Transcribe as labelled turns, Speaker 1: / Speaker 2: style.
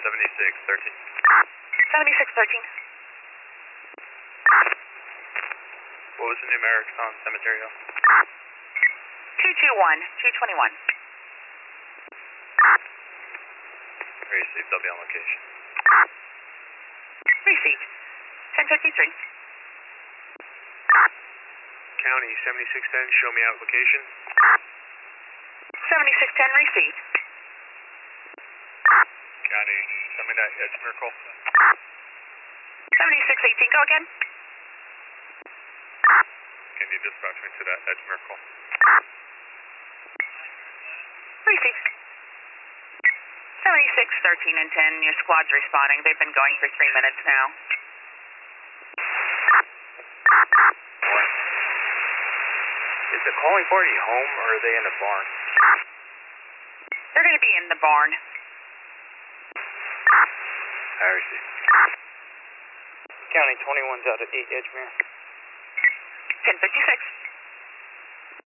Speaker 1: 7613.
Speaker 2: 7613.
Speaker 1: What was the numerics on Cemetery Hill?
Speaker 2: 221, 221.
Speaker 1: Received, I'll be on location.
Speaker 2: Received. 1053.
Speaker 1: County 7610, show me out location.
Speaker 2: 7610 received.
Speaker 1: County, send me that Edgemere call.
Speaker 2: 7618, go again.
Speaker 1: Can you dispatch me to that Edgemere call?
Speaker 2: Received. 7613 and 10, your squad's responding. They've been going for 3 minutes now.
Speaker 1: Is the calling party home or are they in the barn?
Speaker 2: They're going to be in the barn.
Speaker 1: I received.
Speaker 3: County 21's out at 8 Edgemere.
Speaker 2: 1056.